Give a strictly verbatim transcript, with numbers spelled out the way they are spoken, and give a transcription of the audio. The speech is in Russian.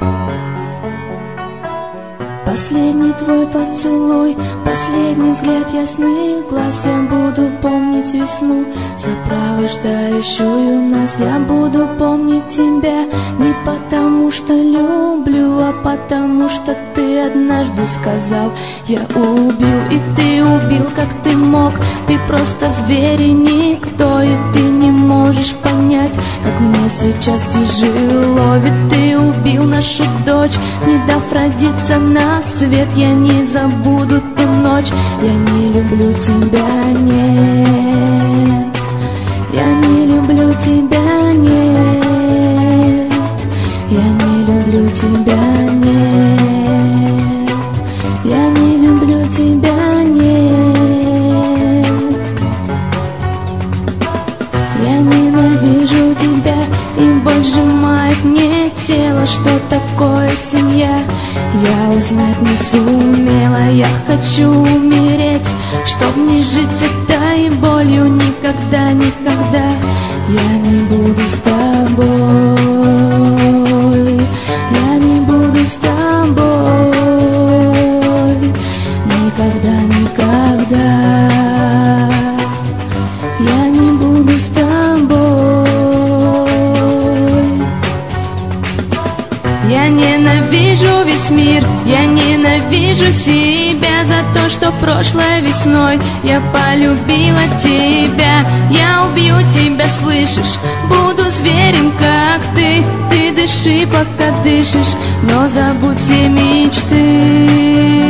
Последний твой поцелуй, последний взгляд ясных глаз. Я буду помнить весну, сопровождающую нас. Я буду помнить тебя не потому, что люблю, а потому, что ты однажды сказал: я убил, и ты убил, как ты мог. Ты просто зверь и никто, и ты не можешь понять, как мне сейчас тяжело. Ведь ты убил нашу дочь, не дав родиться на свет. Я не забуду ту ночь, я не люблю тебя, нет. Я не люблю тебя, нет. Я не люблю тебя, нет. Я не люблю тебя, нет. Я ненавижу тебя, и боль сжимает мне тело. Что такое семья, я узнать не сумела. Я хочу умереть, чтоб не жить этой болью никогда, никогда. Я не буду с тобой, я не буду с тобой, никогда, никогда. Я не буду с тобой. Я ненавижу весь мир, я ненавижу себя за то, что прошлой весной я полюбила тебя. Я убью тебя, слышишь? Буду зверем, как ты. Ты дыши, пока дышишь, но забудь все мечты.